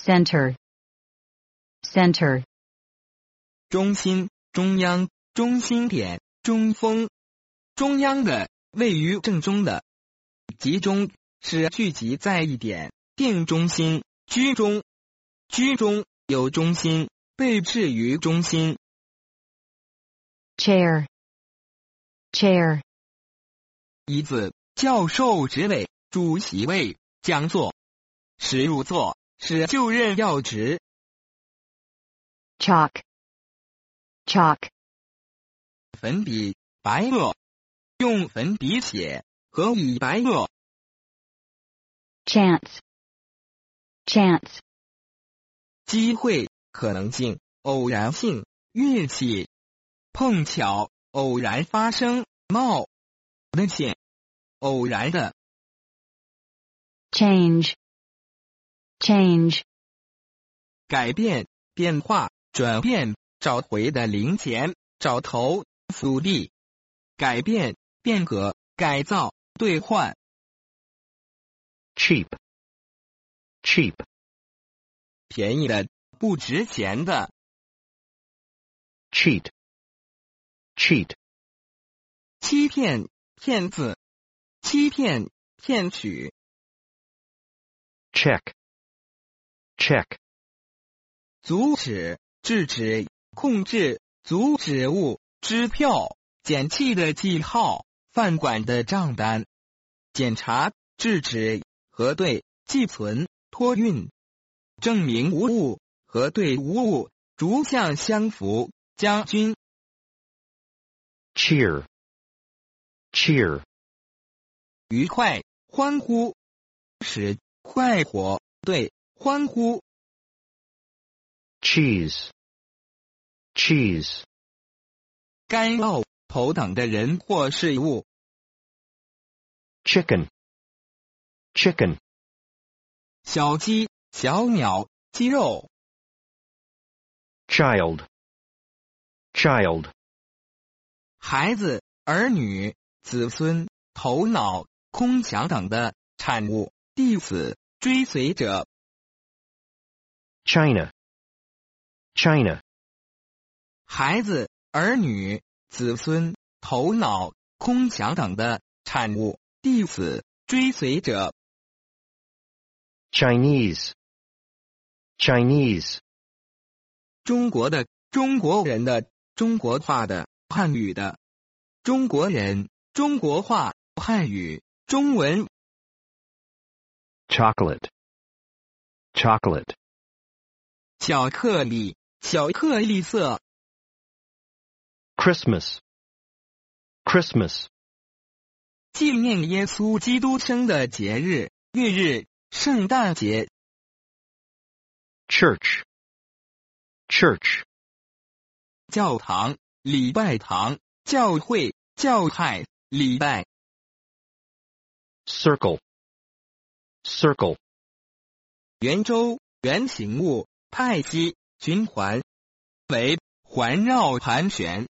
center, center, 中心、中央、中心点、中锋。中央的，位于正中的。集中是聚集在一点，定中心。居中，居中有中心，被置于中心。 chair, chair, 椅子，教授职位、主席位、讲座。实入座是就任要职。 chalk, chalk, 粉笔，白垩，用粉笔写，和以白垩。 chance, chance, 机会，可能性，偶然性，运气。碰巧，偶然发生，冒的险，偶然的。 change, change, 改变，变化，转变，找回的零钱，找头，复利。改变，变革，改造，兑换。 cheap, cheap, 便宜的，不值钱的。 cheat, cheat, 欺骗，骗子，欺骗，骗取。 check, check, 阻止，制止，控制，阻止物，支票，检气的记号，饭馆的账单。检查，制止，核对，寄存，托运。证明无误，核对无误，逐项相符。将军。 cheer, cheer, 愉快，欢呼。使，快活，对，欢呼。 cheese, cheese, 干酪，头等的人或事物。 chicken, chicken, 小鸡，小鸟，鸡肉。 child, child, 孩子，儿女，子孙，头脑，空想等的产物，弟子，追随者。 China, China, 孩子，儿女，子孙，头脑，空想等的产物，弟子，追随者。 Chinese, Chinese, 中国的，中国人的，中国话的，汉语的。中国人，中国话，汉语，中文。 chocolate, chocolate, 巧克力，巧克力色。 Christmas, Christmas, 纪念耶稣基督生的节日，月日，圣诞节。 church, church, 教堂，礼拜堂，教会，教派，礼拜。 circle, circle, 圆周，圆形物，派息，循环，围，环绕盘旋。